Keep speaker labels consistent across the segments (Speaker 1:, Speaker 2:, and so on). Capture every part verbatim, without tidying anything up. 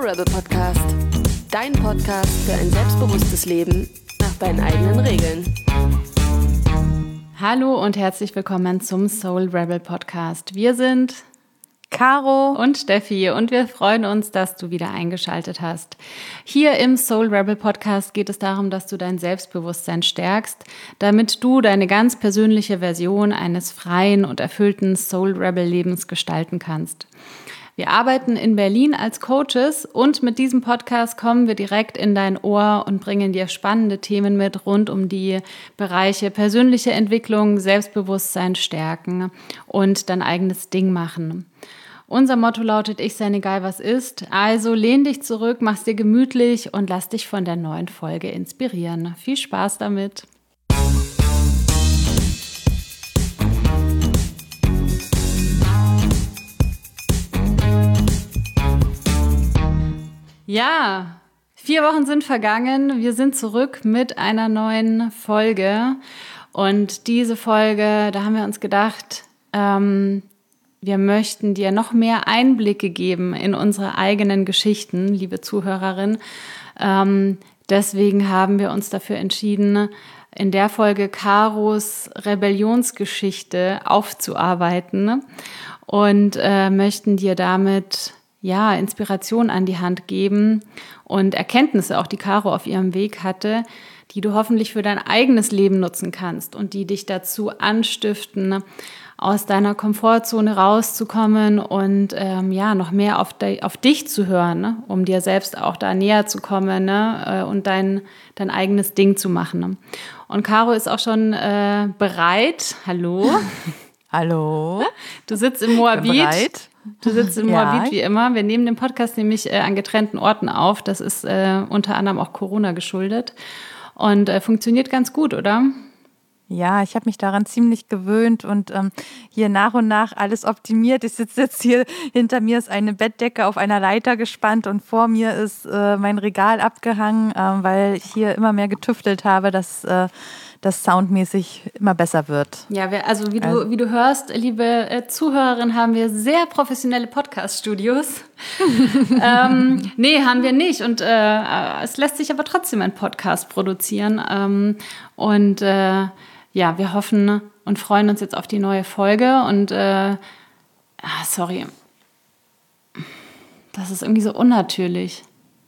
Speaker 1: Soul Rebel Podcast. Dein Podcast für ein selbstbewusstes Leben nach deinen eigenen Regeln.
Speaker 2: Hallo und herzlich willkommen zum Soul Rebel Podcast. Wir sind
Speaker 3: Caro
Speaker 2: und Steffi und wir freuen uns, dass du wieder eingeschaltet hast. Hier im Soul Rebel Podcast geht es darum, dass du dein Selbstbewusstsein stärkst, damit du deine ganz persönliche Version eines freien und erfüllten Soul Rebel Lebens gestalten kannst. Wir arbeiten in Berlin als Coaches und mit diesem Podcast kommen wir direkt in dein Ohr und bringen dir spannende Themen mit rund um die Bereiche persönliche Entwicklung, Selbstbewusstsein stärken und dein eigenes Ding machen. Unser Motto lautet, ich sein egal was ist. Also lehn dich zurück, mach's dir gemütlich und lass dich von der neuen Folge inspirieren. Viel Spaß damit! Ja, vier Wochen sind vergangen. Wir sind zurück mit einer neuen Folge. Und diese Folge, da haben wir uns gedacht, ähm, wir möchten dir noch mehr Einblicke geben in unsere eigenen Geschichten, liebe Zuhörerin. Ähm, deswegen haben wir uns dafür entschieden, in der Folge Caros Rebellionsgeschichte aufzuarbeiten und äh, möchten dir damit ja, Inspiration an die Hand geben und Erkenntnisse, auch die Caro auf ihrem Weg hatte, die du hoffentlich für dein eigenes Leben nutzen kannst und die dich dazu anstiften, aus deiner Komfortzone rauszukommen und ähm, ja, noch mehr auf, de- auf dich zu hören, ne? Um dir selbst auch da näher zu kommen, ne? äh, und dein, dein eigenes Ding zu machen. Ne? Und Caro ist auch schon äh, bereit. Hallo.
Speaker 3: Hallo.
Speaker 2: Du sitzt im Moabit.
Speaker 3: Bereit.
Speaker 2: Du sitzt in
Speaker 3: Ja.
Speaker 2: Moabit wie immer. Wir nehmen den Podcast nämlich äh, an getrennten Orten auf. Das ist äh, unter anderem auch Corona geschuldet und äh, funktioniert ganz gut, oder?
Speaker 3: Ja, ich habe mich daran ziemlich gewöhnt und ähm, hier nach und nach alles optimiert. Ich sitze jetzt hier, hinter mir ist eine Bettdecke auf einer Leiter gespannt und vor mir ist äh, mein Regal abgehangen, äh, weil ich hier immer mehr getüftelt habe, dass äh, das soundmäßig immer besser wird.
Speaker 2: Ja, wir, also wie du,
Speaker 3: Also.
Speaker 2: wie du hörst, liebe äh, Zuhörerin, haben wir sehr professionelle Podcast-Studios. ähm, nee, haben wir nicht. Und äh, es lässt sich aber trotzdem ein Podcast produzieren. Ähm, und äh, ja, wir hoffen und freuen uns jetzt auf die neue Folge. Und äh, ah, sorry, das ist irgendwie so unnatürlich.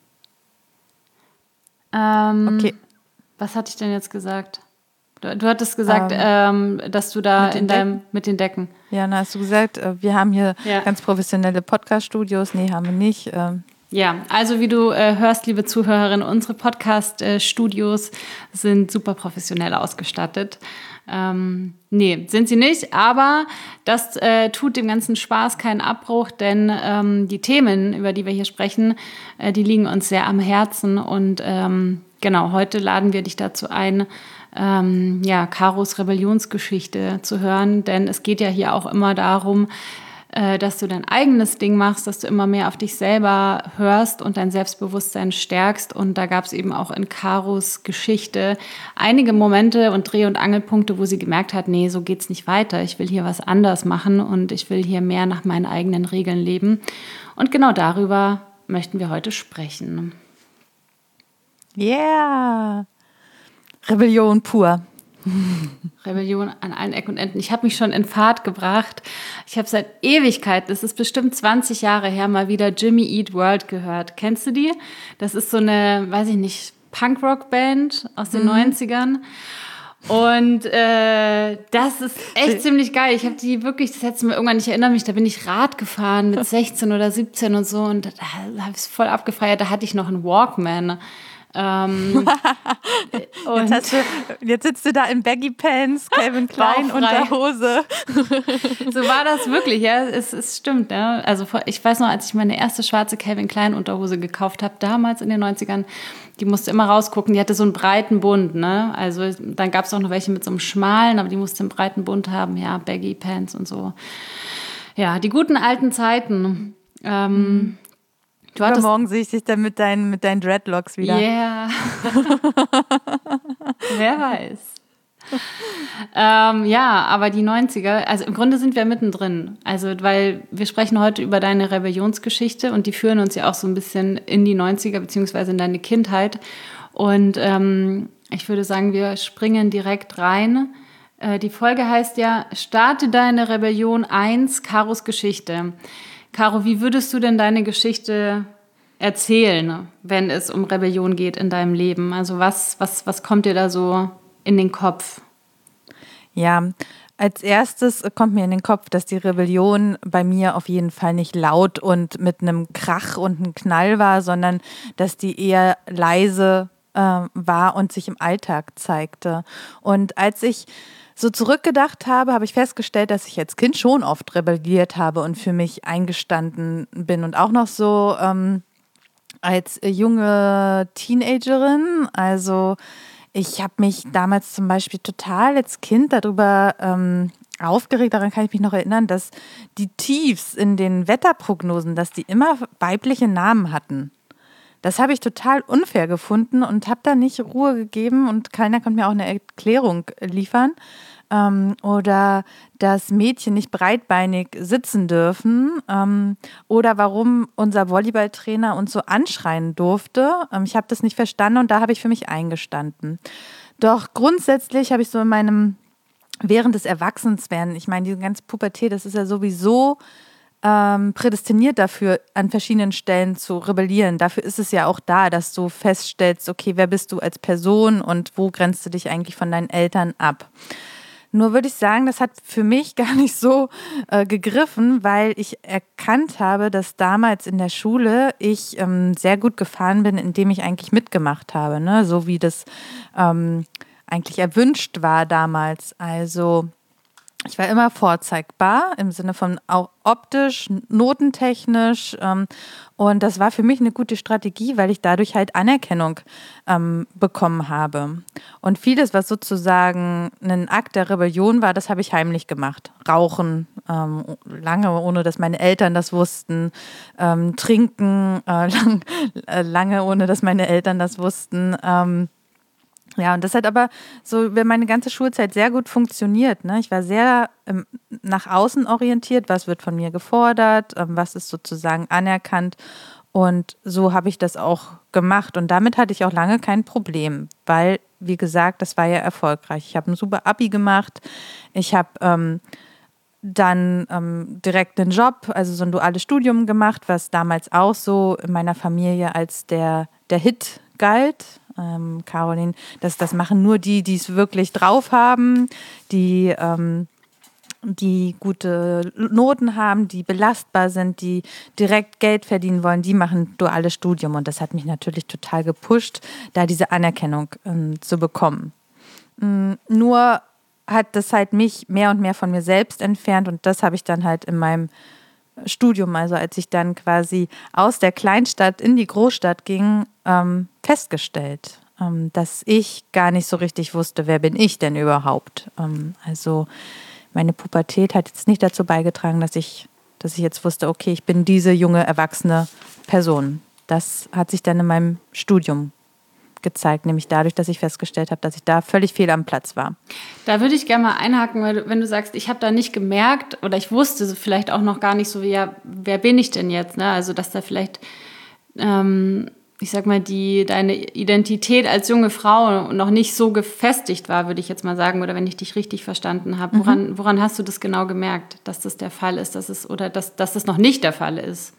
Speaker 2: Ähm,
Speaker 3: Okay.
Speaker 2: Was hatte ich denn jetzt gesagt? Du, du hattest gesagt,
Speaker 3: Ähm,
Speaker 2: ähm, dass du da
Speaker 3: mit den
Speaker 2: in deinem mit den Decken.
Speaker 3: Ja, na, hast du gesagt, äh, wir haben hier
Speaker 2: Ja.
Speaker 3: ganz professionelle Podcast-Studios. Nee, haben wir nicht. Ähm,
Speaker 2: Ja, also wie du äh, hörst, liebe Zuhörerin, unsere Podcast-Studios sind super professionell ausgestattet. Ähm, nee, sind sie nicht, aber das äh, tut dem ganzen Spaß keinen Abbruch, denn ähm, die Themen, über die wir hier sprechen, äh, die liegen uns sehr am Herzen und ähm, genau, heute laden wir dich dazu ein, ähm, ja, Caros Rebellionsgeschichte zu hören, denn es geht ja hier auch immer darum, äh, dass du dein eigenes Ding machst, dass du immer mehr auf dich selber hörst und dein Selbstbewusstsein stärkst. Und da gab es eben auch in Caros Geschichte einige Momente und Dreh- und Angelpunkte, wo sie gemerkt hat, nee, so geht's nicht weiter. Ich will hier was anders machen und ich will hier mehr nach meinen eigenen Regeln leben. Und genau darüber möchten wir heute sprechen.
Speaker 3: yeah! Rebellion pur.
Speaker 2: Rebellion an allen Ecken und Enden. Ich habe mich schon in Fahrt gebracht. Ich habe seit Ewigkeiten, das ist bestimmt zwanzig Jahre her, mal wieder Jimmy Eat World gehört. Kennst du die? Das ist so eine, weiß ich nicht, Punkrock-Band aus den mhm. neunzigern. Und äh, das ist echt ziemlich geil. Ich habe die wirklich, das hättest du mir irgendwann nicht erinnert mich, da bin ich Rad gefahren mit sechzehn oder siebzehn und so und da habe ich es voll abgefeiert. Da hatte ich noch einen Walkman. Ähm,
Speaker 3: jetzt, hast du, jetzt sitzt du da in Baggy Pants, Calvin Klein Unterhose.
Speaker 2: So war das wirklich, ja, es, es stimmt. Ja. Also ich weiß noch, als ich meine erste schwarze Calvin Klein Unterhose gekauft habe, damals in den neunzigern, die musste immer rausgucken, die hatte so einen breiten Bund, ne? Also dann gab es auch noch welche mit so einem schmalen, aber die musste einen breiten Bund haben, ja, Baggy Pants und so. Ja, die guten alten Zeiten. Ähm,
Speaker 3: mhm. Du hattest morgen sehe ich dich dann mit deinen, mit deinen Dreadlocks wieder.
Speaker 2: Ja. Yeah. Wer weiß. ähm, ja, aber die neunziger, also im Grunde sind wir mittendrin. Also, weil wir sprechen heute über deine Rebellionsgeschichte und die führen uns ja auch so ein bisschen in die neunziger beziehungsweise in deine Kindheit. Und ähm, ich würde sagen, wir springen direkt rein. Äh, die Folge heißt ja, starte deine Rebellion eins, Karos Geschichte. Caro, wie würdest du denn deine Geschichte erzählen, wenn es um Rebellion geht in deinem Leben? Also was, was, was kommt dir da so in den Kopf?
Speaker 3: Ja, als erstes kommt mir in den Kopf, dass die Rebellion bei mir auf jeden Fall nicht laut und mit einem Krach und einem Knall war, sondern dass die eher leise äh, war und sich im Alltag zeigte. Und als ich so zurückgedacht habe, habe ich festgestellt, dass ich als Kind schon oft rebelliert habe und für mich eingestanden bin und auch noch so ähm, als junge Teenagerin. Also ich habe mich damals zum Beispiel total als Kind darüber ähm, aufgeregt, daran kann ich mich noch erinnern, dass die Tiefs in den Wetterprognosen, dass die immer weibliche Namen hatten. Das habe ich total unfair gefunden und habe da nicht Ruhe gegeben und keiner konnte mir auch eine Erklärung liefern. Ähm, oder dass Mädchen nicht breitbeinig sitzen dürfen ähm, oder warum unser Volleyballtrainer uns so anschreien durfte. Ähm, ich habe das nicht verstanden und da habe ich für mich eingestanden. Doch grundsätzlich habe ich so in meinem, während des Erwachsenswerden, ich meine, diese ganze Pubertät, das ist ja sowieso ähm, prädestiniert dafür, an verschiedenen Stellen zu rebellieren. Dafür ist es ja auch da, dass du feststellst, okay, wer bist du als Person und wo grenzt du dich eigentlich von deinen Eltern ab? Nur würde ich sagen, das hat für mich gar nicht so äh, gegriffen, weil ich erkannt habe, dass damals in der Schule ich ähm, sehr gut gefahren bin, indem ich eigentlich mitgemacht habe, ne? So wie das ähm, eigentlich erwünscht war damals. Also ich war immer vorzeigbar im Sinne von auch optisch, notentechnisch ähm, und das war für mich eine gute Strategie, weil ich dadurch halt Anerkennung ähm, bekommen habe. Und vieles, was sozusagen ein Akt der Rebellion war, das habe ich heimlich gemacht. Rauchen, ähm, lange ohne, dass meine Eltern das wussten, ähm, trinken, äh, lang, äh, lange ohne, dass meine Eltern das wussten. Ähm, Ja, und das hat aber so meine ganze Schulzeit sehr gut funktioniert. Ne? Ich war sehr ähm, nach außen orientiert, was wird von mir gefordert, ähm, was ist sozusagen anerkannt. Und so habe ich das auch gemacht. Und damit hatte ich auch lange kein Problem, weil, wie gesagt, das war ja erfolgreich. Ich habe ein super Abi gemacht. Ich habe ähm, dann ähm, direkt einen Job, also so ein duales Studium gemacht, was damals auch so in meiner Familie als der, der Hit galt. Ähm, Caroline, das, das machen nur die, die es wirklich drauf haben, die, ähm, die gute Noten haben, die belastbar sind, die direkt Geld verdienen wollen, die machen duales Studium. Und das hat mich natürlich total gepusht, da diese Anerkennung ähm, zu bekommen. Ähm, nur hat das halt mich mehr und mehr von mir selbst entfernt und das habe ich dann halt in meinem Studium, also als ich dann quasi aus der Kleinstadt in die Großstadt ging, ähm, festgestellt, ähm, dass ich gar nicht so richtig wusste, wer bin ich denn überhaupt. Ähm, also meine Pubertät hat jetzt nicht dazu beigetragen, dass ich, dass ich jetzt wusste, okay, ich bin diese junge, erwachsene Person. Das hat sich dann in meinem Studium gezeigt, nämlich dadurch, dass ich festgestellt habe, dass ich da völlig fehl am Platz war.
Speaker 2: Da würde ich gerne mal einhaken, weil du, wenn du sagst, ich habe da nicht gemerkt oder ich wusste vielleicht auch noch gar nicht so, wie, ja, wer bin ich denn jetzt? Ne? Also dass da vielleicht, ähm, ich sag mal, die deine Identität als junge Frau noch nicht so gefestigt war, würde ich jetzt mal sagen, oder wenn ich dich richtig verstanden habe. Woran, mhm. woran hast du das genau gemerkt, dass das der Fall ist, dass es, oder dass, dass das noch nicht der Fall ist?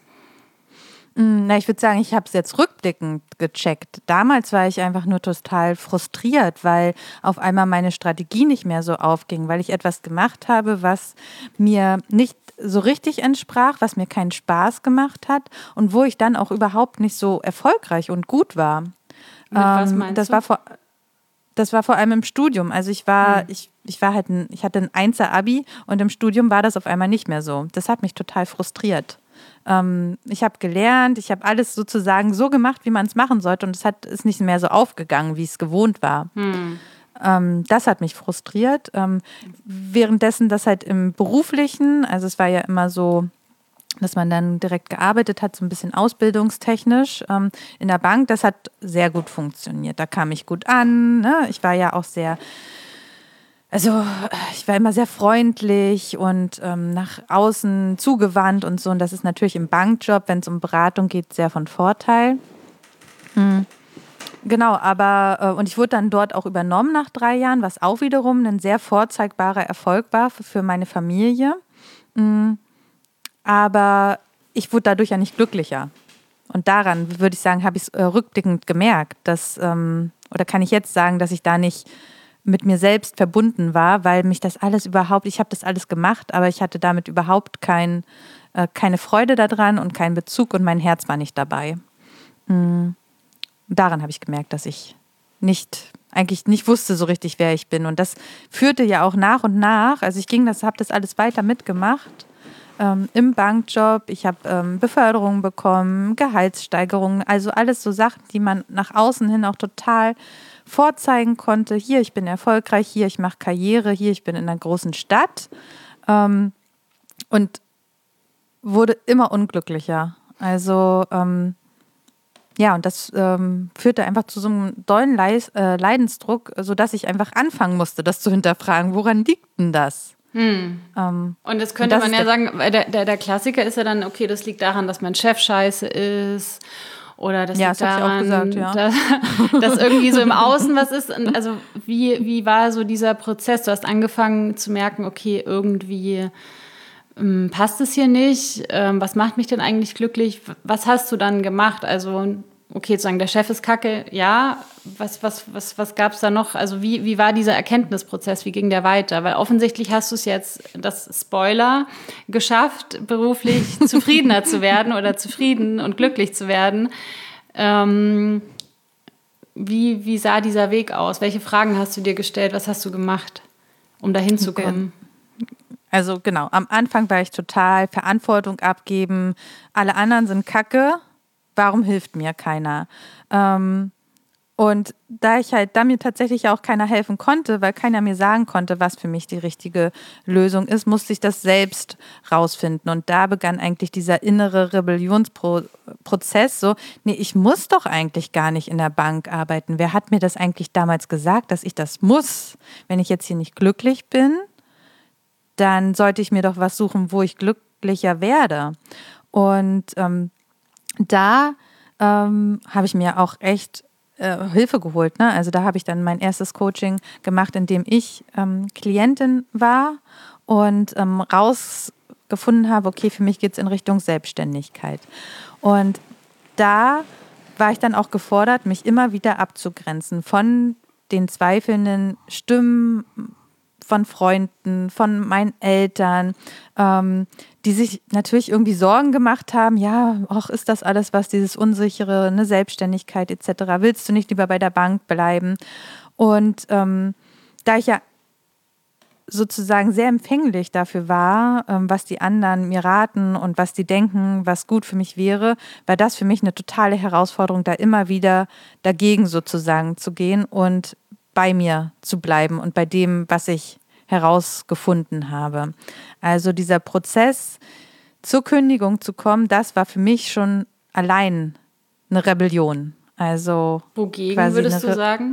Speaker 3: Na, ich würde sagen, ich habe es jetzt rückblickend gecheckt. Damals war ich einfach nur total frustriert, weil auf einmal meine Strategie nicht mehr so aufging, weil ich etwas gemacht habe, was mir nicht so richtig entsprach, was mir keinen Spaß gemacht hat und wo ich dann auch überhaupt nicht so erfolgreich und gut war.
Speaker 2: Mit was meinst
Speaker 3: das
Speaker 2: du?
Speaker 3: War vor, das war vor allem im Studium. Also ich war, hm. ich, ich war halt ein, ich hatte ein Einser-Abi und im Studium war das auf einmal nicht mehr so. Das hat mich total frustriert. Ähm, ich habe gelernt, ich habe alles sozusagen so gemacht, wie man es machen sollte und es hat, ist nicht mehr so aufgegangen, wie es gewohnt war.
Speaker 2: Hm.
Speaker 3: Ähm, das hat mich frustriert. Ähm, währenddessen das halt im Beruflichen, also es war ja immer so, dass man dann direkt gearbeitet hat, so ein bisschen ausbildungstechnisch ähm, in der Bank, das hat sehr gut funktioniert. Da kam ich gut an, ne? Ich war ja auch sehr also ich war immer sehr freundlich und ähm, nach außen zugewandt und so. Und das ist natürlich im Bankjob, wenn es um Beratung geht, sehr von Vorteil. Mhm. Genau, aber äh, und ich wurde dann dort auch übernommen nach drei Jahren, was auch wiederum ein sehr vorzeigbarer Erfolg war für, für meine Familie. Mhm. Aber ich wurde dadurch ja nicht glücklicher. Und daran, würde ich sagen, habe ich es äh, rückblickend gemerkt, dass, ähm, oder kann ich jetzt sagen, dass ich da nicht mit mir selbst verbunden war, weil mich das alles überhaupt, ich habe das alles gemacht, aber ich hatte damit überhaupt kein, äh, keine Freude daran und keinen Bezug und mein Herz war nicht dabei. Mhm. Daran habe ich gemerkt, dass ich nicht, eigentlich nicht wusste so richtig, wer ich bin. Und das führte ja auch nach und nach, also ich ging das, habe das alles weiter mitgemacht. Ähm, im Bankjob, ich habe ähm, Beförderungen bekommen, Gehaltssteigerungen, also alles so Sachen, die man nach außen hin auch total vorzeigen konnte. Hier, ich bin erfolgreich, hier, ich mache Karriere, hier, ich bin in einer großen Stadt. Ähm, und wurde immer unglücklicher. Also ähm, ja, und das ähm, führte einfach zu so einem dollen Leis, äh, Leidensdruck, sodass ich einfach anfangen musste, das zu hinterfragen. Woran liegt denn das?
Speaker 2: Hm.
Speaker 3: Ähm,
Speaker 2: und das könnte
Speaker 3: und das
Speaker 2: man ja
Speaker 3: der,
Speaker 2: sagen, der, der, der Klassiker ist ja dann, okay, das liegt daran, dass mein Chef scheiße ist oder das
Speaker 3: ja,
Speaker 2: liegt
Speaker 3: das
Speaker 2: daran,
Speaker 3: gesagt, ja.
Speaker 2: dass, dass irgendwie so im Außen was ist. Und also wie, wie war so dieser Prozess? Du hast angefangen zu merken, okay, irgendwie ähm, passt es hier nicht. Ähm, was macht mich denn eigentlich glücklich? Was hast du dann gemacht? Also okay, zu sagen, der Chef ist kacke, ja. Was, was, was, was gab es da noch? Also wie, wie war dieser Erkenntnisprozess? Wie ging der weiter? Weil offensichtlich hast du es jetzt, das Spoiler, geschafft, beruflich zufriedener zu werden oder zufrieden und glücklich zu werden. Ähm, wie, wie sah dieser Weg aus? Welche Fragen hast du dir gestellt? Was hast du gemacht, um dahin zu kommen?
Speaker 3: Also genau, am Anfang war ich total Verantwortung abgeben. Alle anderen sind kacke. Warum hilft mir keiner? Ähm, und da ich halt, da mir tatsächlich auch keiner helfen konnte, weil keiner mir sagen konnte, was für mich die richtige Lösung ist, musste ich das selbst rausfinden. Und da begann eigentlich dieser innere Rebellionsprozess. So, nee, ich muss doch eigentlich gar nicht in der Bank arbeiten. Wer hat mir das eigentlich damals gesagt, dass ich das muss? Wenn ich jetzt hier nicht glücklich bin, dann sollte ich mir doch was suchen, wo ich glücklicher werde. Und ähm, da ähm, habe ich mir auch echt äh, Hilfe geholt. Ne? Also da habe ich dann mein erstes Coaching gemacht, in dem ich ähm, Klientin war und ähm, rausgefunden habe, okay, für mich geht es in Richtung Selbstständigkeit. Und da war ich dann auch gefordert, mich immer wieder abzugrenzen von den zweifelnden Stimmen von Freunden, von meinen Eltern, ähm, die sich natürlich irgendwie Sorgen gemacht haben, ja, ach, ist das alles was, dieses Unsichere, eine Selbstständigkeit et cetera. Willst du nicht lieber bei der Bank bleiben? Und ähm, da ich ja sozusagen sehr empfänglich dafür war, ähm, was die anderen mir raten und was die denken, was gut für mich wäre, war das für mich eine totale Herausforderung, da immer wieder dagegen sozusagen zu gehen und bei mir zu bleiben und bei dem, was ich herausgefunden habe. Also dieser Prozess, zur Kündigung zu kommen, das war für mich schon allein eine Rebellion. Also
Speaker 2: wogegen würdest du sagen?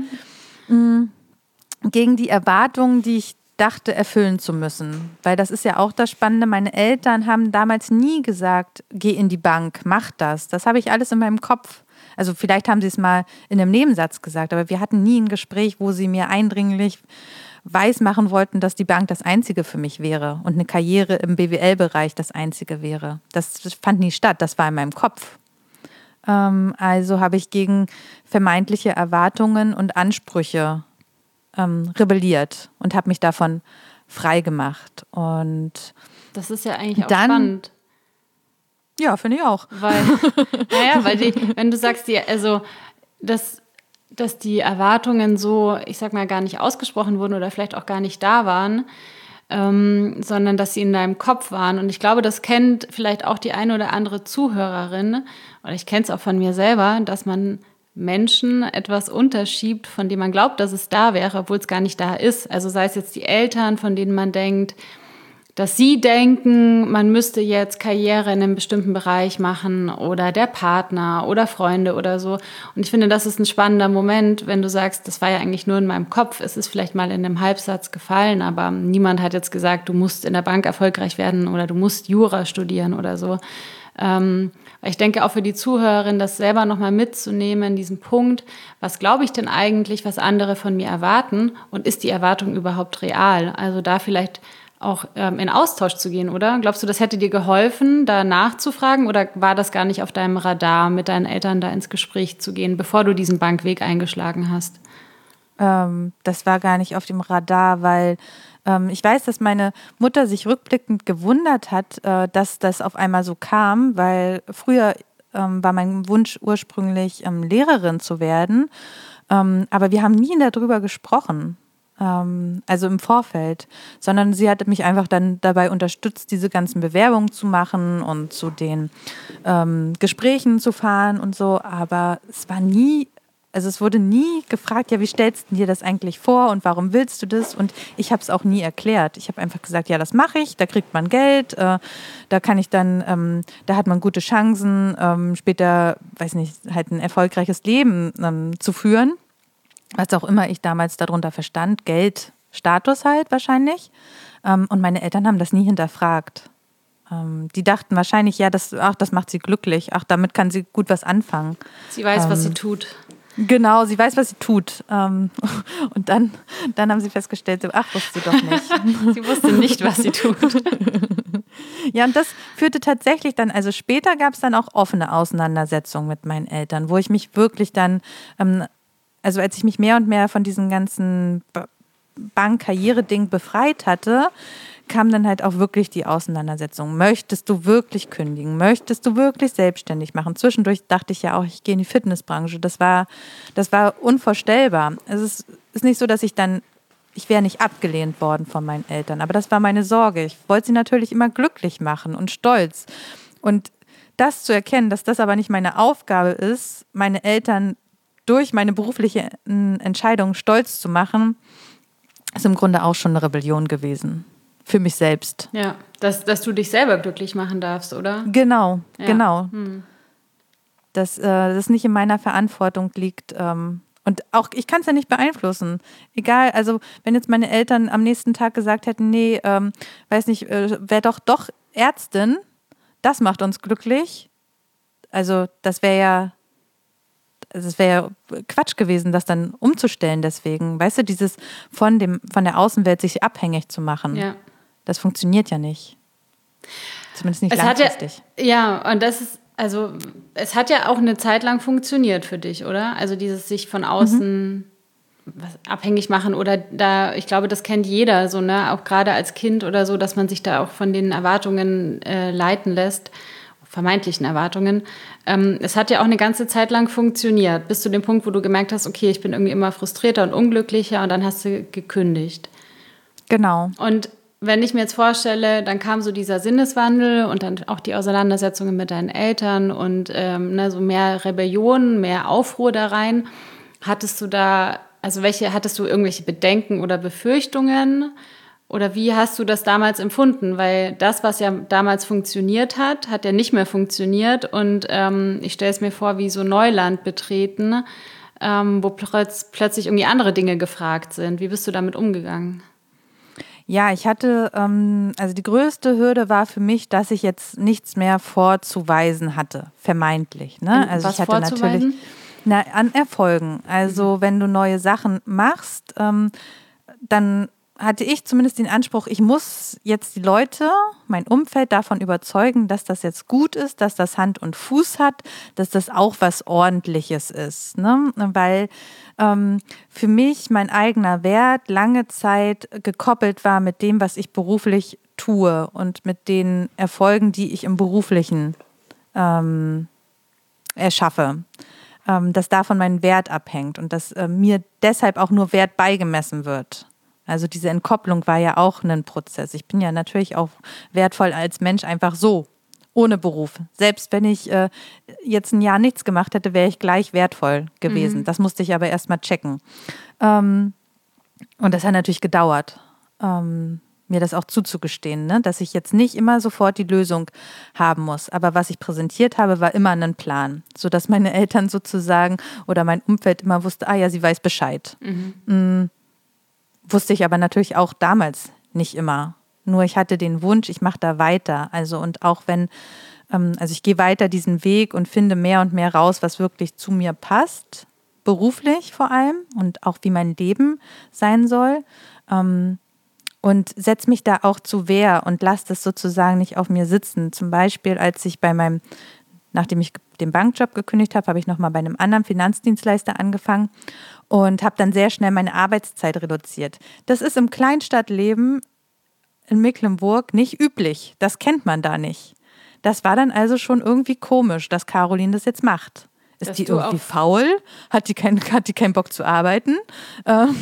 Speaker 3: Gegen die Erwartungen, die ich dachte, erfüllen zu müssen. Weil das ist ja auch das Spannende. Meine Eltern haben damals nie gesagt, geh in die Bank, mach das. Das habe ich alles in meinem Kopf. Also vielleicht haben sie es mal in einem Nebensatz gesagt, aber wir hatten nie ein Gespräch, wo sie mir eindringlich weismachen wollten, dass die Bank das Einzige für mich wäre und eine Karriere im B W L-Bereich das Einzige wäre. Das fand nie statt, das war in meinem Kopf. Ähm, also habe ich gegen vermeintliche Erwartungen und Ansprüche ähm, rebelliert und habe mich davon frei gemacht. Und
Speaker 2: das ist ja eigentlich auch
Speaker 3: dann,
Speaker 2: spannend.
Speaker 3: Ja, finde ich auch.
Speaker 2: Weil, naja, weil die, wenn du sagst, die, also das dass die Erwartungen so, ich sag mal, gar nicht ausgesprochen wurden oder vielleicht auch gar nicht da waren, ähm, sondern dass sie in deinem Kopf waren. Und ich glaube, das kennt vielleicht auch die eine oder andere Zuhörerin, oder ich kenne es auch von mir selber, dass man Menschen etwas unterschiebt, von dem man glaubt, dass es da wäre, obwohl es gar nicht da ist. Also sei es jetzt die Eltern, von denen man denkt, dass sie denken, man müsste jetzt Karriere in einem bestimmten Bereich machen oder der Partner oder Freunde oder so. Und ich finde, das ist ein spannender Moment, wenn du sagst, das war ja eigentlich nur in meinem Kopf. Es ist vielleicht mal in einem Halbsatz gefallen, aber niemand hat jetzt gesagt, du musst in der Bank erfolgreich werden oder du musst Jura studieren oder so. Ähm, ich denke auch für die Zuhörerin, das selber nochmal mitzunehmen, diesen Punkt, was glaube ich denn eigentlich, was andere von mir erwarten und ist die Erwartung überhaupt real? Also da vielleicht auch ähm, in Austausch zu gehen, oder? Glaubst du, das hätte dir geholfen, da nachzufragen oder war das gar nicht auf deinem Radar, mit deinen Eltern da ins Gespräch zu gehen, bevor du diesen Bankweg eingeschlagen hast?
Speaker 3: Ähm, das war gar nicht auf dem Radar, weil ähm, ich weiß, dass meine Mutter sich rückblickend gewundert hat, äh, dass das auf einmal so kam, weil früher ähm, war mein Wunsch ursprünglich, ähm, Lehrerin zu werden, ähm, aber wir haben nie darüber gesprochen. Also im Vorfeld, sondern sie hat mich einfach dann dabei unterstützt, diese ganzen Bewerbungen zu machen und zu den ähm, Gesprächen zu fahren und so, aber es war nie, also es wurde nie gefragt, ja, wie stellst du dir das eigentlich vor und warum willst du das? Und ich habe es auch nie erklärt. Ich habe einfach gesagt, ja, das mache ich, da kriegt man Geld, äh, da kann ich dann, ähm, da hat man gute Chancen, ähm, später, weiß nicht, halt ein erfolgreiches Leben ähm, zu führen. Was auch immer ich damals darunter verstand, Geld, Status halt wahrscheinlich. Und meine Eltern haben das nie hinterfragt. Die dachten wahrscheinlich, ja, das, ach, das macht sie glücklich. Ach, damit kann sie gut was anfangen.
Speaker 2: Sie weiß,
Speaker 3: ähm,
Speaker 2: was sie tut.
Speaker 3: Genau, sie weiß, was sie tut. Und dann, dann haben sie festgestellt, so, ach, wusste sie doch nicht.
Speaker 2: Sie wusste nicht, was sie tut.
Speaker 3: Ja, und das führte tatsächlich dann, also später gab es dann auch offene Auseinandersetzungen mit meinen Eltern, wo ich mich wirklich dann... Ähm, Also als ich mich mehr und mehr von diesem ganzen Bank-Karriere-Ding befreit hatte, kam dann halt auch wirklich die Auseinandersetzung. Möchtest du wirklich kündigen? Möchtest du wirklich selbstständig machen? Zwischendurch dachte ich ja auch, ich gehe in die Fitnessbranche. Das war, das war unvorstellbar. Es ist, ist nicht so, dass ich dann, ich wäre nicht abgelehnt worden von meinen Eltern, aber das war meine Sorge. Ich wollte sie natürlich immer glücklich machen und stolz. Und das zu erkennen, dass das aber nicht meine Aufgabe ist, meine Eltern durch meine berufliche Entscheidung stolz zu machen, ist im Grunde auch schon eine Rebellion gewesen. Für mich selbst.
Speaker 2: Ja, dass, dass du dich selber glücklich machen darfst, oder?
Speaker 3: Genau,
Speaker 2: ja.
Speaker 3: genau.
Speaker 2: Hm.
Speaker 3: Dass äh, das nicht in meiner Verantwortung liegt. Ähm, und auch, ich kann es ja nicht beeinflussen. Egal, also wenn jetzt meine Eltern am nächsten Tag gesagt hätten, nee, ähm, weiß nicht, äh, wär doch doch Ärztin, das macht uns glücklich. Also das wäre ja Also es wäre ja Quatsch gewesen, das dann umzustellen deswegen. Weißt du, dieses von dem, von der Außenwelt sich abhängig zu machen,
Speaker 2: ja.
Speaker 3: Das funktioniert ja nicht. Zumindest nicht
Speaker 2: es
Speaker 3: langfristig.
Speaker 2: Hat ja, ja, und das ist, also es hat ja auch eine Zeit lang funktioniert für dich, oder? Also dieses sich von außen mhm. was abhängig machen oder da, ich glaube, das kennt jeder so, ne? Auch gerade als Kind oder so, dass man sich da auch von den Erwartungen äh, leiten lässt. Vermeintlichen Erwartungen. Ähm, es hat ja auch eine ganze Zeit lang funktioniert, bis zu dem Punkt, wo du gemerkt hast, okay, ich bin irgendwie immer frustrierter und unglücklicher und dann hast du gekündigt.
Speaker 3: Genau.
Speaker 2: Und wenn ich mir jetzt vorstelle, dann kam so dieser Sinneswandel und dann auch die Auseinandersetzungen mit deinen Eltern und ähm, ne, so mehr Rebellion, mehr Aufruhr da rein. Hattest du da, also welche, hattest du irgendwelche Bedenken oder Befürchtungen? Oder wie hast du das damals empfunden? Weil das, was ja damals funktioniert hat, hat ja nicht mehr funktioniert. Und ähm, ich stelle es mir vor, wie so Neuland betreten, ähm, wo plötz- plötzlich irgendwie andere Dinge gefragt sind. Wie bist du damit umgegangen?
Speaker 3: Ja, ich hatte, ähm, also die größte Hürde war für mich, dass ich jetzt nichts mehr vorzuweisen hatte, vermeintlich. Ne? Also
Speaker 2: was
Speaker 3: ich hatte
Speaker 2: vorzuweisen?
Speaker 3: natürlich na, an Erfolgen. Also mhm. wenn du neue Sachen machst, ähm, dann hatte ich zumindest den Anspruch, ich muss jetzt die Leute, mein Umfeld davon überzeugen, dass das jetzt gut ist, dass das Hand und Fuß hat, dass das auch was Ordentliches ist. Ne? Weil ähm, für mich mein eigener Wert lange Zeit gekoppelt war mit dem, was ich beruflich tue und mit den Erfolgen, die ich im Beruflichen ähm, erschaffe. Ähm, dass davon mein Wert abhängt und dass äh, mir deshalb auch nur Wert beigemessen wird. Also diese Entkopplung war ja auch ein Prozess. Ich bin ja natürlich auch wertvoll als Mensch einfach so, ohne Beruf. Selbst wenn ich äh, jetzt ein Jahr nichts gemacht hätte, wäre ich gleich wertvoll gewesen. Mhm. Das musste ich aber erst mal checken. Ähm, und das hat natürlich gedauert. Ähm, mir das auch zuzugestehen, ne? Dass ich jetzt nicht immer sofort die Lösung haben muss. Aber was ich präsentiert habe, war immer ein Plan, sodass meine Eltern sozusagen oder mein Umfeld immer wusste, ah ja, sie weiß Bescheid. Mhm. Mhm. Wusste ich aber natürlich auch damals nicht immer. Nur ich hatte den Wunsch, ich mache da weiter. Also und auch wenn, ähm, also ich gehe weiter diesen Weg und finde mehr und mehr raus, was wirklich zu mir passt, beruflich vor allem und auch wie mein Leben sein soll. Ähm, Und setze mich da auch zu Wehr und lasse das sozusagen nicht auf mir sitzen. Zum Beispiel, als ich bei meinem, nachdem ich den Bankjob gekündigt habe, habe ich nochmal bei einem anderen Finanzdienstleister angefangen und habe dann sehr schnell meine Arbeitszeit reduziert. Das ist im Kleinstadtleben in Mecklenburg nicht üblich. Das kennt man da nicht. Das war dann also schon irgendwie komisch, dass Caroline das jetzt macht. Ist dass die irgendwie faul? Hat die, kein, hat die keinen Bock zu arbeiten? Ähm,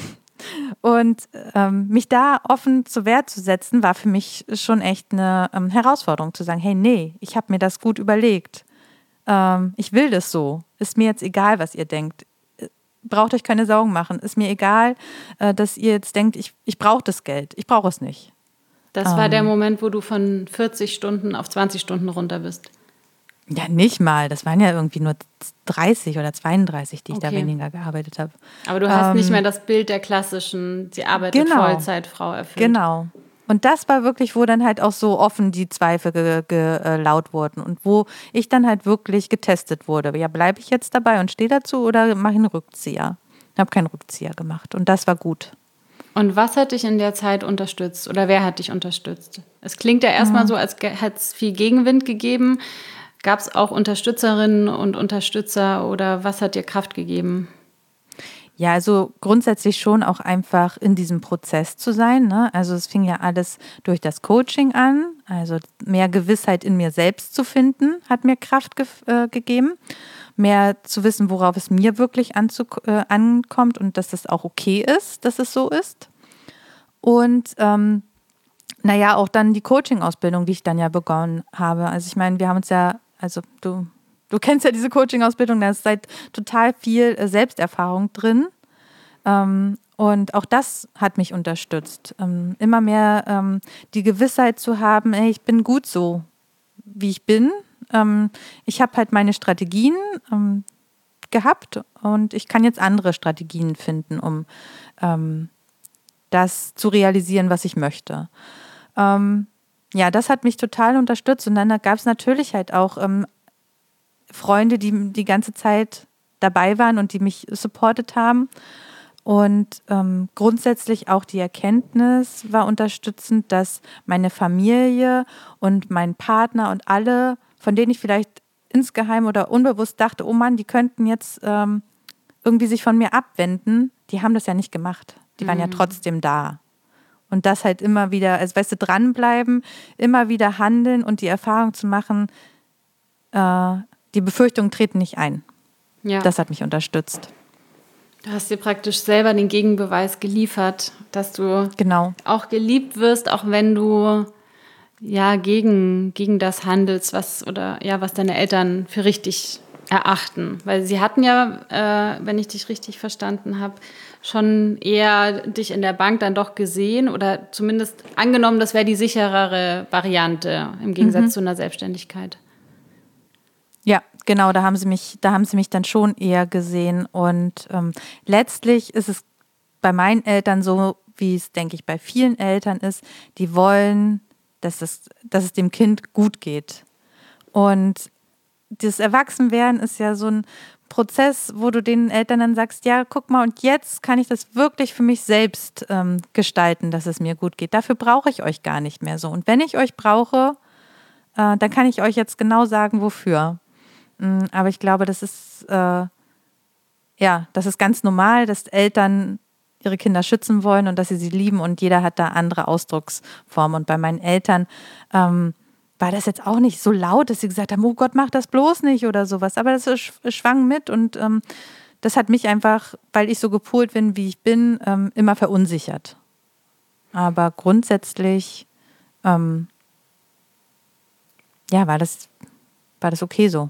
Speaker 3: Und ähm, mich da offen zur Wehr zu setzen, war für mich schon echt eine ähm, Herausforderung, zu sagen, hey, nee, ich habe mir das gut überlegt. Ähm, ich will das so. Ist mir jetzt egal, was ihr denkt. Braucht euch keine Sorgen machen. Ist mir egal, äh, dass ihr jetzt denkt, ich, ich brauche das Geld. Ich brauche es nicht.
Speaker 2: Das ähm, war der Moment, wo du von vierzig Stunden auf zwanzig Stunden runter bist.
Speaker 3: Ja, nicht mal. Das waren ja irgendwie nur dreißig oder zweiunddreißig, die ich okay. da weniger gearbeitet habe.
Speaker 2: Aber du hast ähm, nicht mehr das Bild der klassischen, sie arbeitet genau, Vollzeitfrau erfüllt.
Speaker 3: Genau. Und das war wirklich, wo dann halt auch so offen die Zweifel ge, ge, äh, laut wurden und wo ich dann halt wirklich getestet wurde. Ja, bleibe ich jetzt dabei und stehe dazu oder mache ich einen Rückzieher? Ich habe keinen Rückzieher gemacht und das war gut.
Speaker 2: Und was hat dich in der Zeit unterstützt oder wer hat dich unterstützt? Es klingt ja erstmal mhm. so, als hätte es viel Gegenwind gegeben. Gab es auch Unterstützerinnen und Unterstützer oder was hat dir Kraft gegeben?
Speaker 3: Ja, also grundsätzlich schon auch einfach in diesem Prozess zu sein, ne? Also es fing ja alles durch das Coaching an, also mehr Gewissheit in mir selbst zu finden, hat mir Kraft ge- äh, gegeben, mehr zu wissen, worauf es mir wirklich anzu- äh, ankommt und dass das auch okay ist, dass es so ist. Und ähm, naja, auch dann die Coaching-Ausbildung, die ich dann ja begonnen habe. Also ich meine, wir haben uns ja Also du, du kennst ja diese Coaching-Ausbildung, da ist halt total viel Selbsterfahrung drin. Ähm, und auch das hat mich unterstützt. Ähm, immer mehr ähm, die Gewissheit zu haben, ey, ich bin gut so, wie ich bin. Ähm, ich habe halt meine Strategien ähm, gehabt und ich kann jetzt andere Strategien finden, um ähm, das zu realisieren, was ich möchte. Ähm, Ja, das hat mich total unterstützt. Und dann gab es natürlich halt auch ähm, Freunde, die die ganze Zeit dabei waren und die mich supportet haben. Und ähm, grundsätzlich auch die Erkenntnis war unterstützend, dass meine Familie und mein Partner und alle, von denen ich vielleicht insgeheim oder unbewusst dachte, oh Mann, die könnten jetzt ähm, irgendwie sich von mir abwenden, die haben das ja nicht gemacht. Die waren mhm. ja trotzdem da. Und das halt immer wieder, also weißt du, dranbleiben, immer wieder handeln und die Erfahrung zu machen, äh, die Befürchtungen treten nicht ein. Ja. Das hat mich unterstützt.
Speaker 2: Du hast dir praktisch selber den Gegenbeweis geliefert, dass du
Speaker 3: genau.
Speaker 2: auch geliebt wirst, auch wenn du ja gegen, gegen das handelst, was oder ja, was deine Eltern für richtig erachten. Weil sie hatten ja, äh, wenn ich dich richtig verstanden habe, schon eher dich in der Bank dann doch gesehen oder zumindest angenommen, das wäre die sicherere Variante im Gegensatz mhm. zu einer Selbstständigkeit.
Speaker 3: Ja, genau, da haben sie mich, da haben sie mich dann schon eher gesehen und ähm, letztlich ist es bei meinen Eltern so, wie es, denke ich, bei vielen Eltern ist, die wollen, dass es, dass es dem Kind gut geht. Und das Erwachsenwerden ist ja so ein Prozess, wo du den Eltern dann sagst, ja, guck mal, und jetzt kann ich das wirklich für mich selbst ähm, gestalten, dass es mir gut geht. Dafür brauche ich euch gar nicht mehr so. Und wenn ich euch brauche, äh, dann kann ich euch jetzt genau sagen, wofür. Mhm, aber ich glaube, das ist, äh, ja, das ist ganz normal, dass Eltern ihre Kinder schützen wollen und dass sie sie lieben und jeder hat da andere Ausdrucksformen. Und bei meinen Eltern ähm, war das jetzt auch nicht so laut, dass sie gesagt haben, oh Gott, mach das bloß nicht oder sowas. Aber das schwang mit und ähm, das hat mich einfach, weil ich so gepolt bin, wie ich bin, ähm, immer verunsichert. Aber grundsätzlich, ähm, ja, war das, war das okay so.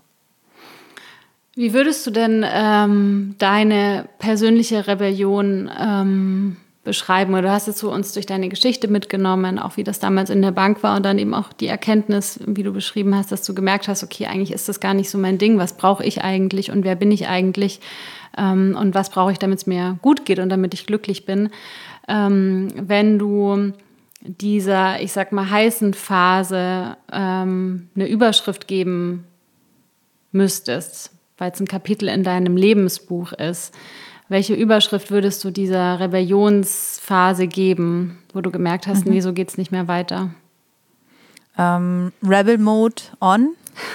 Speaker 2: Wie würdest du denn ähm, deine persönliche Rebellion ähm, beschreiben? Oder du hast jetzt so uns durch deine Geschichte mitgenommen, auch wie das damals in der Bank war und dann eben auch die Erkenntnis, wie du beschrieben hast, dass du gemerkt hast, okay, eigentlich ist das gar nicht so mein Ding. Was brauche ich eigentlich und wer bin ich eigentlich? Ähm, und was brauche ich, damit es mir gut geht und damit ich glücklich bin? Ähm, wenn du dieser, ich sag mal, heißen Phase ähm, eine Überschrift geben müsstest, weil es ein Kapitel in deinem Lebensbuch ist, welche Überschrift würdest du dieser Rebellionsphase geben, wo du gemerkt hast, mhm. nee, so geht's nicht mehr weiter?
Speaker 3: Ähm, Rebel Mode on.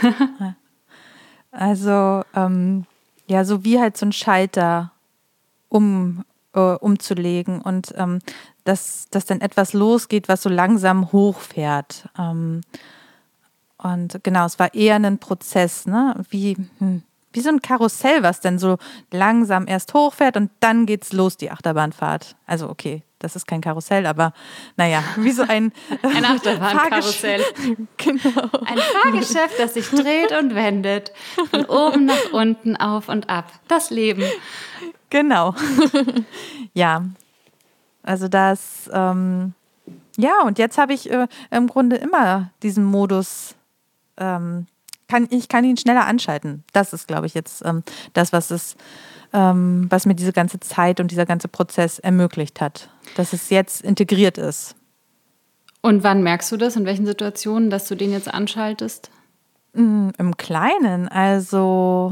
Speaker 3: Also, ähm, ja, so wie halt so ein Schalter um, äh, umzulegen und ähm, dass, dass dann etwas losgeht, was so langsam hochfährt. Ähm, und genau, es war eher ein Prozess, ne? Wie, hm, wie so ein Karussell, was dann so langsam erst hochfährt und dann geht's los, die Achterbahnfahrt. Also okay, das ist kein Karussell, aber naja, wie so ein
Speaker 2: ein Achterbahnkarussell.
Speaker 3: Genau.
Speaker 2: Ein Fahrgeschäft, das sich dreht und wendet. Von oben nach unten, auf und ab. Das Leben.
Speaker 3: Genau. Ja, also das, ähm, ja, und jetzt habe ich äh, im Grunde immer diesen Modus, ähm, kann, ich kann ihn schneller anschalten. Das ist, glaube ich, jetzt ähm, das, was es, ähm, was mir diese ganze Zeit und dieser ganze Prozess ermöglicht hat, dass es jetzt integriert ist.
Speaker 2: Und wann merkst du das? In welchen Situationen, dass du den jetzt anschaltest?
Speaker 3: Mm, Im Kleinen, also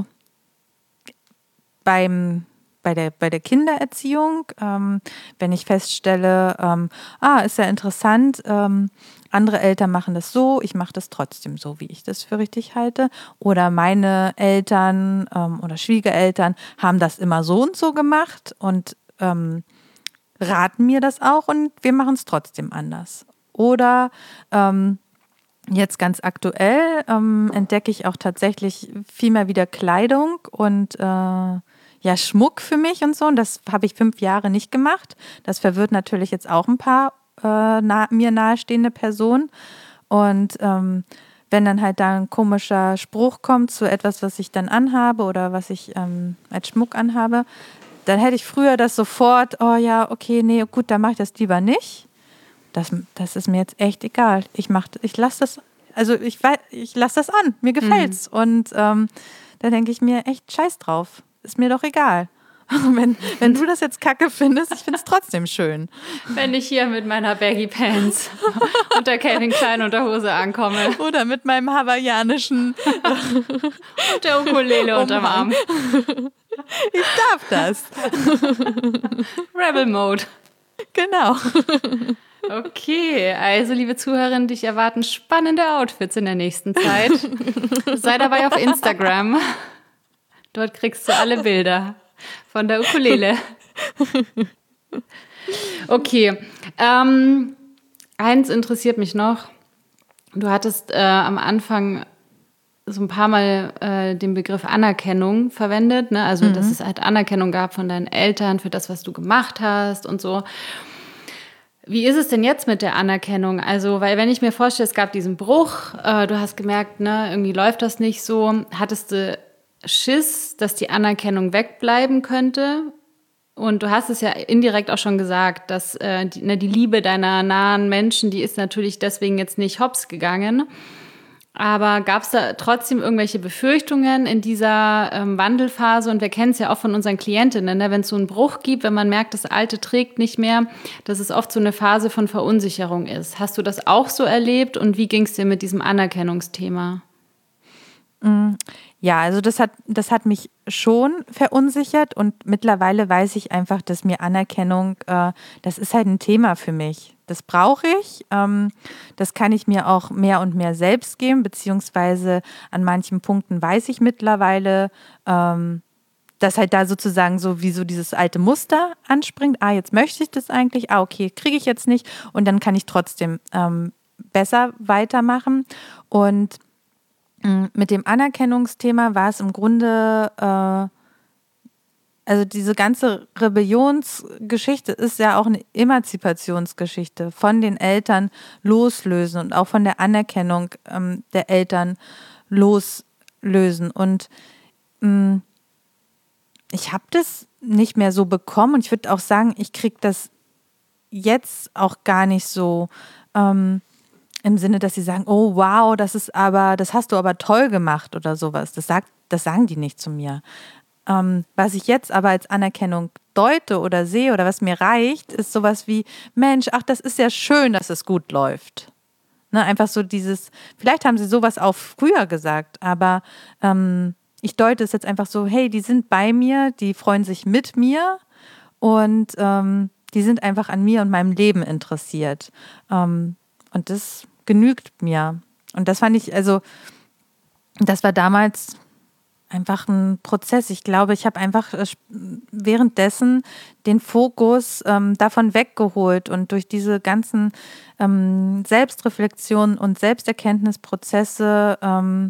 Speaker 3: beim Bei der, bei der Kindererziehung, ähm, wenn ich feststelle, ähm, ah, ist ja interessant, ähm, andere Eltern machen das so, ich mache das trotzdem so, wie ich das für richtig halte. Oder meine Eltern ähm, oder Schwiegereltern haben das immer so und so gemacht und ähm, raten mir das auch und wir machen es trotzdem anders. Oder ähm, jetzt ganz aktuell ähm, entdecke ich auch tatsächlich viel mehr wieder Kleidung und äh, ja, Schmuck für mich und so. Und das habe ich fünf Jahre nicht gemacht. Das verwirrt natürlich jetzt auch ein paar äh, nah, mir nahestehende Personen. Und ähm, wenn dann halt da ein komischer Spruch kommt zu etwas, was ich dann anhabe oder was ich ähm, als Schmuck anhabe, dann hätte ich früher das sofort, oh ja, okay, nee, gut, dann mache ich das lieber nicht. Das, das ist mir jetzt echt egal. Ich mach, ich lasse das, also ich, ich lasse das an. Mir gefällt's. Mhm. Und ähm, da denke ich mir echt scheiß drauf. Ist mir doch egal. Wenn, wenn du das jetzt kacke findest, ich finde es trotzdem schön.
Speaker 2: Wenn ich hier mit meiner Baggy Pants und der Calvin Klein Unterhose ankomme.
Speaker 3: Oder mit meinem hawaiianischen
Speaker 2: und der Ukulele unterm Arm.
Speaker 3: Ich darf das.
Speaker 2: Rebel Mode.
Speaker 3: Genau.
Speaker 2: Okay, also liebe Zuhörerinnen, dich erwarten spannende Outfits in der nächsten Zeit. Sei dabei auf Instagram. Dort kriegst du alle Bilder von der Ukulele. Okay, ähm, eins interessiert mich noch. Du hattest äh, am Anfang so ein paar Mal äh, den Begriff Anerkennung verwendet, ne? Also, mhm. dass es halt Anerkennung gab von deinen Eltern für das, was du gemacht hast und so. Wie ist es denn jetzt mit der Anerkennung? Also, weil wenn ich mir vorstelle, es gab diesen Bruch, äh, du hast gemerkt, ne, irgendwie läuft das nicht so, hattest du Schiss, dass die Anerkennung wegbleiben könnte? Und du hast es ja indirekt auch schon gesagt, dass äh, die, ne, die Liebe deiner nahen Menschen, die ist natürlich deswegen jetzt nicht hops gegangen. Aber gab es da trotzdem irgendwelche Befürchtungen in dieser ähm, Wandelphase? Und wir kennen es ja auch von unseren Klientinnen, ne? Wenn es so einen Bruch gibt, wenn man merkt, das Alte trägt nicht mehr, dass es oft so eine Phase von Verunsicherung ist. Hast du das auch so erlebt und wie ging es dir mit diesem Anerkennungsthema?
Speaker 3: Ja, also das hat, das hat mich schon verunsichert und mittlerweile weiß ich einfach, dass mir Anerkennung, äh, das ist halt ein Thema für mich. Das brauche ich, ähm, das kann ich mir auch mehr und mehr selbst geben, beziehungsweise an manchen Punkten weiß ich mittlerweile, ähm, dass halt da sozusagen so wie so dieses alte Muster anspringt. Ah, jetzt möchte ich das eigentlich, ah, okay, kriege ich jetzt nicht und dann kann ich trotzdem ähm, besser weitermachen. Und mit dem Anerkennungsthema war es im Grunde, äh, also diese ganze Rebellionsgeschichte ist ja auch eine Emanzipationsgeschichte, von den Eltern loslösen und auch von der Anerkennung ähm, der Eltern loslösen. Und mh, ich habe das nicht mehr so bekommen und ich würde auch sagen, ich kriege das jetzt auch gar nicht so ähm, im Sinne, dass sie sagen, oh wow, das ist aber, das hast du aber toll gemacht oder sowas. Das sagt, das sagen die nicht zu mir. Ähm, was ich jetzt aber als Anerkennung deute oder sehe oder was mir reicht, ist sowas wie, Mensch, ach, das ist ja schön, dass es gut läuft. Ne, einfach so dieses, vielleicht haben sie sowas auch früher gesagt, aber ähm, ich deute es jetzt einfach so, hey, die sind bei mir, die freuen sich mit mir und ähm, die sind einfach an mir und meinem Leben interessiert. Ähm, und das genügt mir. Und das fand ich, also, das war damals einfach ein Prozess. Ich glaube, ich habe einfach währenddessen den Fokus ähm, davon weggeholt und durch diese ganzen ähm, Selbstreflexionen und Selbsterkenntnisprozesse ähm,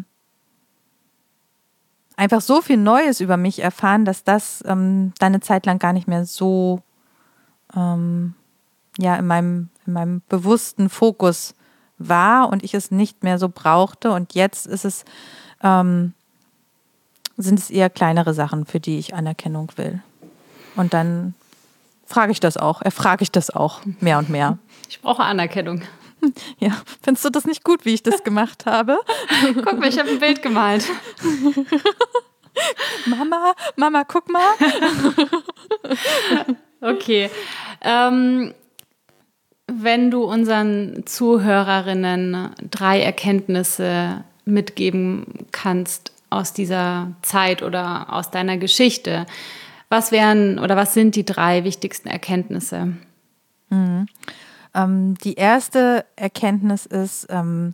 Speaker 3: einfach so viel Neues über mich erfahren, dass das ähm, dann eine Zeit lang gar nicht mehr so ähm, ja, in meinem, in meinem bewussten Fokus war und ich es nicht mehr so brauchte. Und jetzt ist es ähm, sind es eher kleinere Sachen, für die ich Anerkennung will. Und dann frage ich das auch, erfrage ich das auch mehr und mehr.
Speaker 2: Ich brauche Anerkennung.
Speaker 3: Ja, findest du das nicht gut, wie ich das gemacht habe?
Speaker 2: Guck mal, ich habe ein Bild gemalt.
Speaker 3: Mama, Mama, guck mal.
Speaker 2: Okay. Ähm, wenn du unseren Zuhörerinnen drei Erkenntnisse mitgeben kannst aus dieser Zeit oder aus deiner Geschichte, was wären oder was sind die drei wichtigsten Erkenntnisse?
Speaker 3: Mhm. Ähm, die erste Erkenntnis ist, ähm,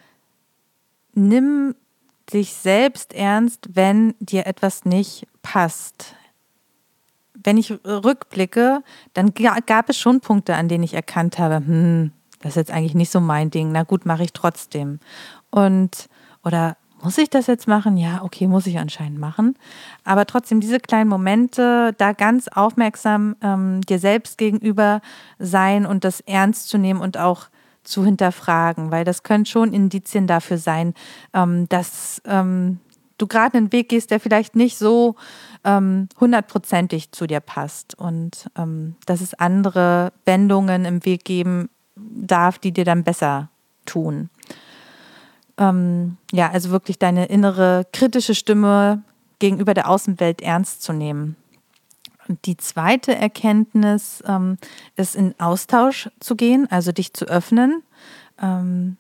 Speaker 3: nimm dich selbst ernst, wenn dir etwas nicht passt. Wenn ich rückblicke, dann gab es schon Punkte, an denen ich erkannt habe, hm, das ist jetzt eigentlich nicht so mein Ding, na gut, mache ich trotzdem. Und, oder muss ich das jetzt machen? Ja, okay, muss ich anscheinend machen. Aber trotzdem diese kleinen Momente, da ganz aufmerksam ähm, dir selbst gegenüber sein und das ernst zu nehmen und auch zu hinterfragen, weil das können schon Indizien dafür sein, ähm, dass ähm, du gerade einen Weg gehst, der vielleicht nicht so ähm, hundertprozentig zu dir passt und ähm, dass es andere Wendungen im Weg geben darf, die dir dann besser tun. Ähm, ja, also wirklich deine innere kritische Stimme gegenüber der Außenwelt ernst zu nehmen. Und die zweite Erkenntnis ähm, ist, in Austausch zu gehen, also dich zu öffnen. Ähm,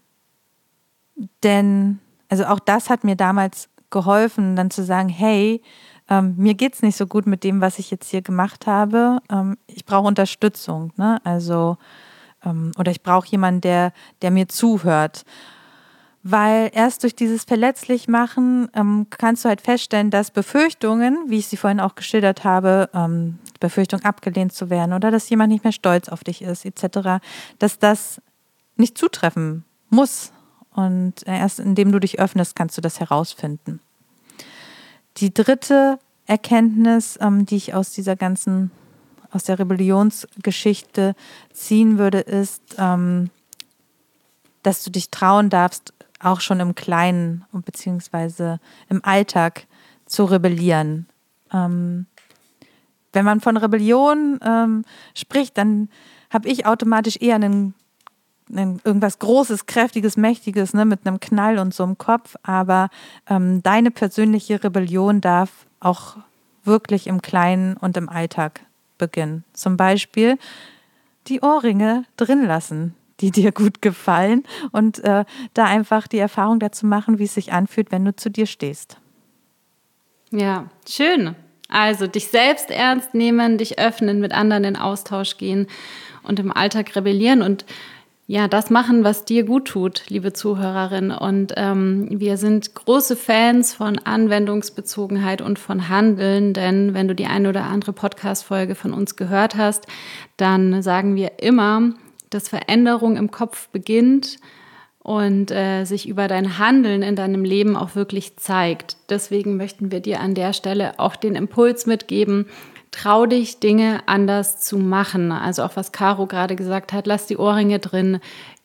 Speaker 3: denn, also auch das hat mir damals geholfen, dann zu sagen, hey, ähm, mir geht's nicht so gut mit dem, was ich jetzt hier gemacht habe. Ähm, ich brauche Unterstützung, ne? Also, ähm, oder ich brauche jemanden, der, der mir zuhört. Weil erst durch dieses Verletzlichmachen ähm, kannst du halt feststellen, dass Befürchtungen, wie ich sie vorhin auch geschildert habe, ähm, Befürchtung abgelehnt zu werden oder dass jemand nicht mehr stolz auf dich ist, et cetera, dass das nicht zutreffen muss. Und erst indem du dich öffnest, kannst du das herausfinden. Die dritte Erkenntnis, ähm, die ich aus dieser ganzen, aus der Rebellionsgeschichte ziehen würde, ist, ähm, dass du dich trauen darfst, auch schon im Kleinen beziehungsweise im Alltag zu rebellieren. Ähm, wenn man von Rebellion ähm, spricht, dann habe ich automatisch eher einen, einen, irgendwas Großes, Kräftiges, Mächtiges, ne, mit einem Knall und so im Kopf. Aber ähm, deine persönliche Rebellion darf auch wirklich im Kleinen und im Alltag beginnen. Zum Beispiel die Ohrringe drin lassen, die dir gut gefallen und äh, da einfach die Erfahrung dazu machen, wie es sich anfühlt, wenn du zu dir stehst.
Speaker 2: Ja, schön. Also dich selbst ernst nehmen, dich öffnen, mit anderen in Austausch gehen und im Alltag rebellieren und ja, das machen, was dir gut tut, liebe Zuhörerin. Und ähm, wir sind große Fans von Anwendungsbezogenheit und von Handeln, denn wenn du die eine oder andere Podcast-Folge von uns gehört hast, dann sagen wir immer, dass Veränderung im Kopf beginnt und äh, sich über dein Handeln in deinem Leben auch wirklich zeigt. Deswegen möchten wir dir an der Stelle auch den Impuls mitgeben, trau dich, Dinge anders zu machen. Also auch was Caro gerade gesagt hat, lass die Ohrringe drin,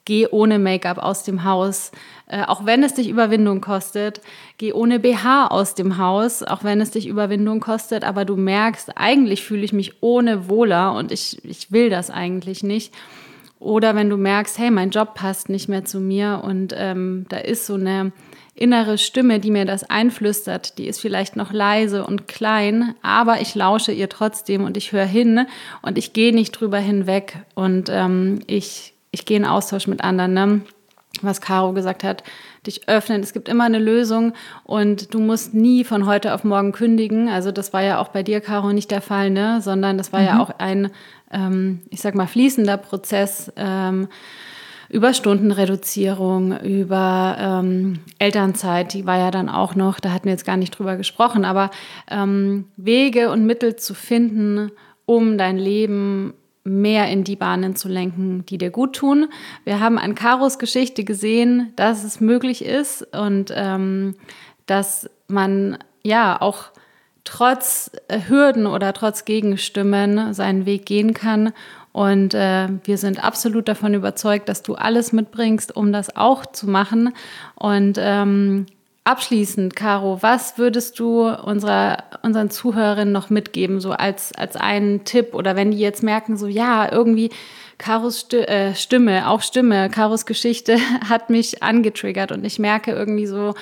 Speaker 2: geh ohne Make-up aus dem Haus, äh, auch wenn es dich Überwindung kostet. Geh ohne B H aus dem Haus, auch wenn es dich Überwindung kostet. Aber du merkst, eigentlich fühle ich mich ohne wohler und ich, ich will das eigentlich nicht. Oder wenn du merkst, hey, mein Job passt nicht mehr zu mir und ähm, da ist so eine innere Stimme, die mir das einflüstert, die ist vielleicht noch leise und klein, aber ich lausche ihr trotzdem und ich höre hin und ich gehe nicht drüber hinweg und ähm, ich, ich gehe in Austausch mit anderen, ne? Was Caro gesagt hat, dich öffnen, es gibt immer eine Lösung und du musst nie von heute auf morgen kündigen, also das war ja auch bei dir, Caro, nicht der Fall, ne? Sondern das war mhm. ja auch ein, ähm, ich sag mal, fließender Prozess, ähm, über Stundenreduzierung, über ähm, Elternzeit, die war ja dann auch noch, da hatten wir jetzt gar nicht drüber gesprochen, aber ähm, Wege und Mittel zu finden, um dein Leben mehr in die Bahnen zu lenken, die dir gut tun. Wir haben an Caros Geschichte gesehen, dass es möglich ist und ähm, dass man ja auch trotz Hürden oder trotz Gegenstimmen seinen Weg gehen kann. Und äh, wir sind absolut davon überzeugt, dass du alles mitbringst, um das auch zu machen. Und ähm, abschließend, Caro, was würdest du unserer, unseren Zuhörerinnen noch mitgeben, so als, als einen Tipp? Oder wenn die jetzt merken, so ja, irgendwie Caros Sti- äh, Stimme, auch Stimme, Caros Geschichte hat mich angetriggert und ich merke irgendwie so,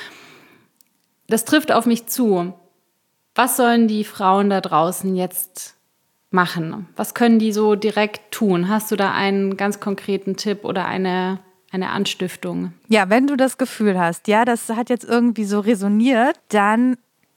Speaker 2: das trifft auf mich zu. Was sollen die Frauen da draußen jetzt machen? Was können die so direkt tun? Hast du da einen ganz konkreten Tipp oder eine, eine Anstiftung?
Speaker 3: Ja, wenn du das Gefühl hast, ja, das hat jetzt irgendwie so resoniert, dann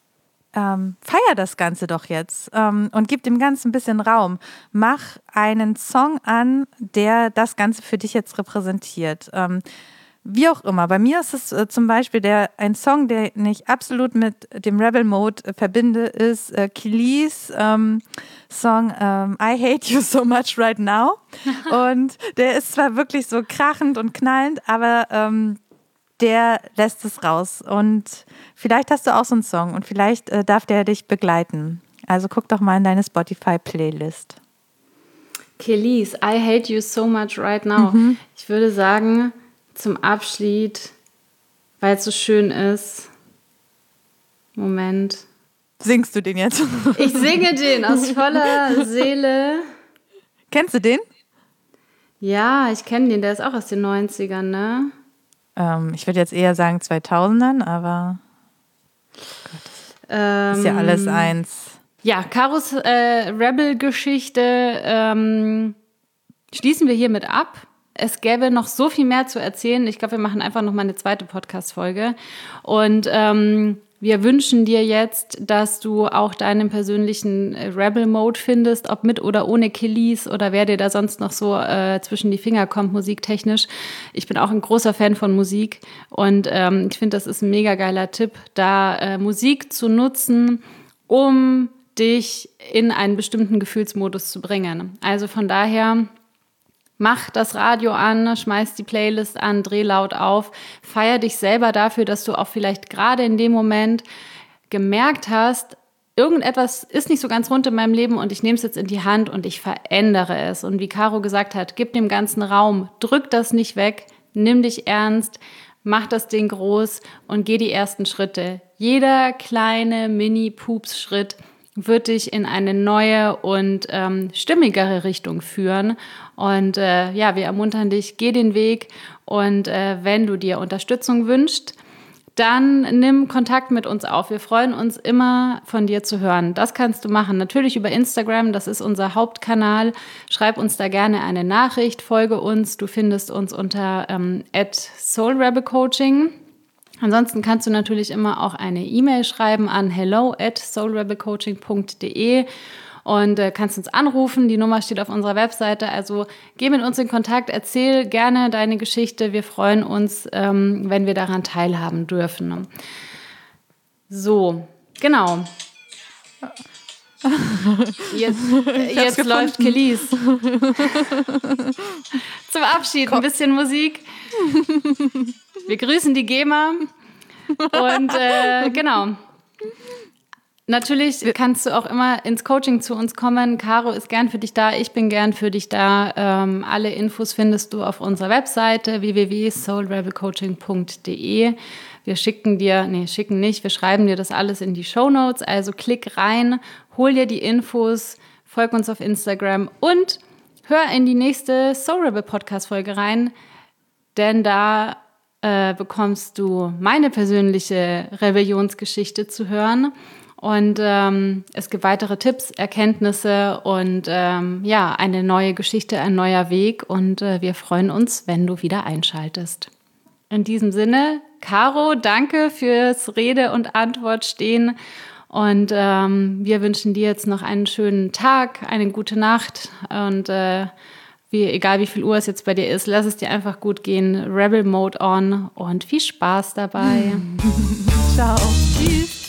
Speaker 3: ähm, feier das Ganze doch jetzt ähm, und gib dem Ganzen ein bisschen Raum. Mach einen Song an, der das Ganze für dich jetzt repräsentiert. Ähm, Wie auch immer. Bei mir ist es äh, zum Beispiel der, ein Song, den ich absolut mit dem Rebel Mode äh, verbinde, ist äh, Kelis ähm, Song ähm, I Hate You So Much Right Now. Und der ist zwar wirklich so krachend und knallend, aber ähm, der lässt es raus. Und vielleicht hast du auch so einen Song und vielleicht äh, darf der dich begleiten. Also guck doch mal in deine Spotify-Playlist.
Speaker 2: Kelis, I Hate You So Much Right Now. Mhm. Ich würde sagen, zum Abschied, weil es so schön ist. Moment.
Speaker 3: Singst du den jetzt?
Speaker 2: Ich singe den aus voller Seele.
Speaker 3: Kennst du den?
Speaker 2: Ja, ich kenne den. Der ist auch aus den neunzigern, ne?
Speaker 3: Ähm, ich würde jetzt eher sagen zweitausendern, aber Gott, ähm, ist ja alles eins.
Speaker 2: Ja, Caros äh, Rebel-Geschichte ähm, schließen wir hiermit ab. Es gäbe noch so viel mehr zu erzählen. Ich glaube, wir machen einfach noch mal eine zweite Podcast-Folge. Und ähm, wir wünschen dir jetzt, dass du auch deinen persönlichen Rebel-Mode findest, ob mit oder ohne Kelis oder wer dir da sonst noch so äh, zwischen die Finger kommt, musiktechnisch. Ich bin auch ein großer Fan von Musik und ähm, ich finde, das ist ein mega geiler Tipp, da äh, Musik zu nutzen, um dich in einen bestimmten Gefühlsmodus zu bringen. Also von daher, mach das Radio an, schmeiß die Playlist an, dreh laut auf, feier dich selber dafür, dass du auch vielleicht gerade in dem Moment gemerkt hast, irgendetwas ist nicht so ganz rund in meinem Leben und ich nehme es jetzt in die Hand und ich verändere es. Und wie Caro gesagt hat, gib dem ganzen Raum, drück das nicht weg, nimm dich ernst, mach das Ding groß und geh die ersten Schritte. Jeder kleine Mini-Pups-Schritt wird dich in eine neue und ähm, stimmigere Richtung führen. Und äh, ja, wir ermuntern dich, geh den Weg. Und äh, wenn du dir Unterstützung wünschst, dann nimm Kontakt mit uns auf. Wir freuen uns immer, von dir zu hören. Das kannst du machen, natürlich über Instagram, das ist unser Hauptkanal. Schreib uns da gerne eine Nachricht, folge uns. Du findest uns unter ähm, at soulrebelcoaching. Ansonsten kannst du natürlich immer auch eine E-Mail schreiben an hello at soulrebelcoaching punkt de und äh, kannst uns anrufen. Die Nummer steht auf unserer Webseite. Also geh mit uns in Kontakt, erzähl gerne deine Geschichte. Wir freuen uns, ähm, wenn wir daran teilhaben dürfen. So, genau. Jetzt, jetzt läuft Kelis. Zum Abschied ein bisschen Musik. Wir grüßen die GEMA und äh, genau. Natürlich kannst du auch immer ins Coaching zu uns kommen. Caro ist gern für dich da, ich bin gern für dich da. Ähm, alle Infos findest du auf unserer Webseite w w w punkt soul rebel coaching punkt d e. Wir schicken dir, nee, schicken nicht, wir schreiben dir das alles in die Shownotes. Also klick rein, hol dir die Infos, folg uns auf Instagram und hör in die nächste Soul Rebel Podcast-Folge rein, denn da äh, bekommst du meine persönliche Rebellionsgeschichte zu hören. Und ähm, es gibt weitere Tipps, Erkenntnisse und ähm, ja, eine neue Geschichte, ein neuer Weg. Und äh, wir freuen uns, wenn du wieder einschaltest. In diesem Sinne, Caro, danke fürs Rede und Antwort stehen. Und ähm, wir wünschen dir jetzt noch einen schönen Tag, eine gute Nacht. Und äh, wie, egal wie viel Uhr es jetzt bei dir ist, lass es dir einfach gut gehen. Rebel Mode on und viel Spaß dabei.
Speaker 3: Ciao. Tschüss.